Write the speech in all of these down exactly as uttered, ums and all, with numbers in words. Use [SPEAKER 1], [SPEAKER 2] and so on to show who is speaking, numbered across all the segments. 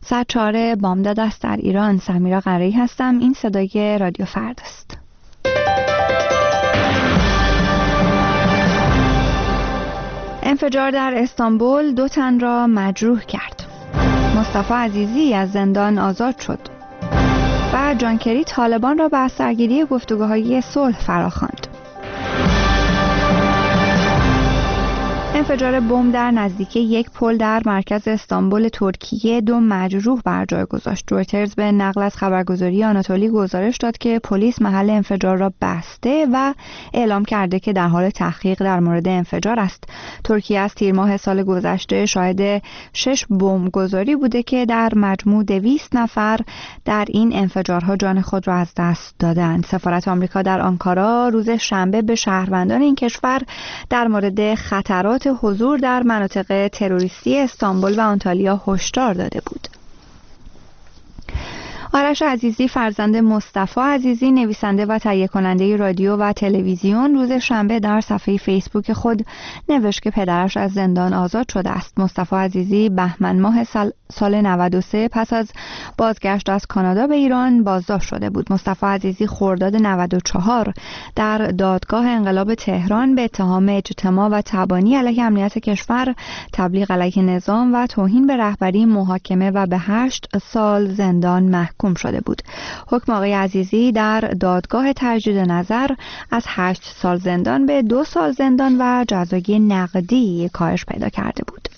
[SPEAKER 1] ساعت چهار بامداد است در ایران. سمیرا قره‌ای هستم. این صدای رادیو فردا است. انفجار در استانبول دو تن را مجروح کرد. مصطفی عزیزی از زندان آزاد شد. و جان کری طالبان را به از سرگیری گفتگوهای صلح فراخواند. انفجار بمب در نزدیکی یک پل در مرکز استانبول ترکیه دو مجروح بر جای گذاشت. رویترز به نقل از خبرگزاری آناتولی گزارش داد که پلیس محل انفجار را بسته و اعلام کرده که در حال تحقیق در مورد انفجار است. ترکیه از تیر ماه سال گذشته شاهد شش بمبگذاری بوده که در مجموع دویست نفر در این انفجارها جان خود را از دست دادند. سفارت آمریکا در آنکارا روز شنبه به شهروندان این کشور در مورد خطرات حضور در مناطق تروریستی استانبول و آنتالیا هشدار داده بود. آرش عزیزی فرزند مصطفی عزیزی نویسنده و تهیه کننده رادیو و تلویزیون روز شنبه در صفحه فیسبوک خود نوشت که پدرش از زندان آزاد شده است. مصطفی عزیزی بهمن ماه سال, سال نود و سه پس از بازگشت از کانادا به ایران بازداشت شده بود. مصطفی عزیزی خرداد نود و چهار در دادگاه انقلاب تهران به اتهام اجتماع و تبانی علیه امنیت کشور، تبلیغ علیه نظام و توهین به رهبری محاکمه و به هشت سال زندان محکوم محکوم شده بود. حکم آقای عزیزی در دادگاه تجدید نظر از هشت سال زندان به دو سال زندان و جزای نقدی کاهش پیدا کرده بود.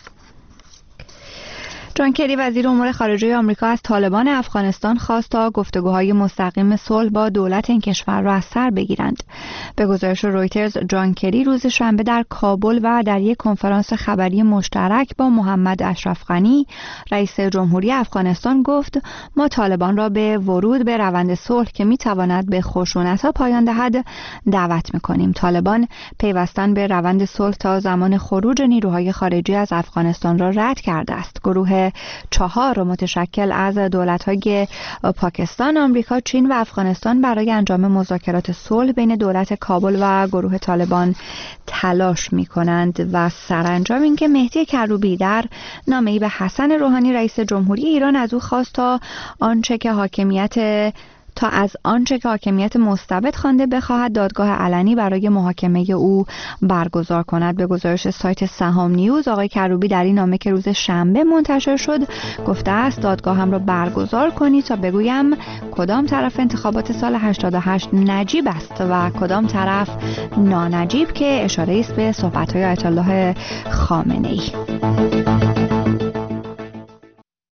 [SPEAKER 1] جان کری وزیر امور خارجه آمریکا از طالبان افغانستان خواست تا گفتگوهای مستقیم صلح با دولت این کشور را از سر بگیرند. به گزارش رویترز، جان کری روز شنبه در کابل و در یک کنفرانس خبری مشترک با محمد اشرف غنی، رئیس جمهوری افغانستان گفت: ما طالبان را به ورود به روند صلح که میتواند به خشونت‌ها پایان دهد دعوت می‌کنیم. طالبان پیوستن به روند صلح تا زمان خروج نیروهای خارجی از افغانستان را رد کرده است. گروه چهار متشکل از دولت‌های پاکستان، آمریکا، چین و افغانستان برای انجام مذاکرات صلح بین دولت کابل و گروه طالبان تلاش می‌کنند و سرانجام اینکه مهدی کروبی در نامه‌ای به حسن روحانی رئیس جمهوری ایران از او خواست تا آنچه که حاکمیت تا از آنچه که حاکمیت مستبد خوانده بخواهد دادگاه علنی برای محاکمه او برگزار کند. به گزارش سایت سهام نیوز، آقای کروبی در این نامه که روز شنبه منتشر شد گفته است دادگاهم را برگزار کنید تا بگویم کدام طرف انتخابات سال هشتاد و هشت نجیب است و کدام طرف نانجیب، که اشاره است به صحبت‌های آیت الله خامنه‌ای.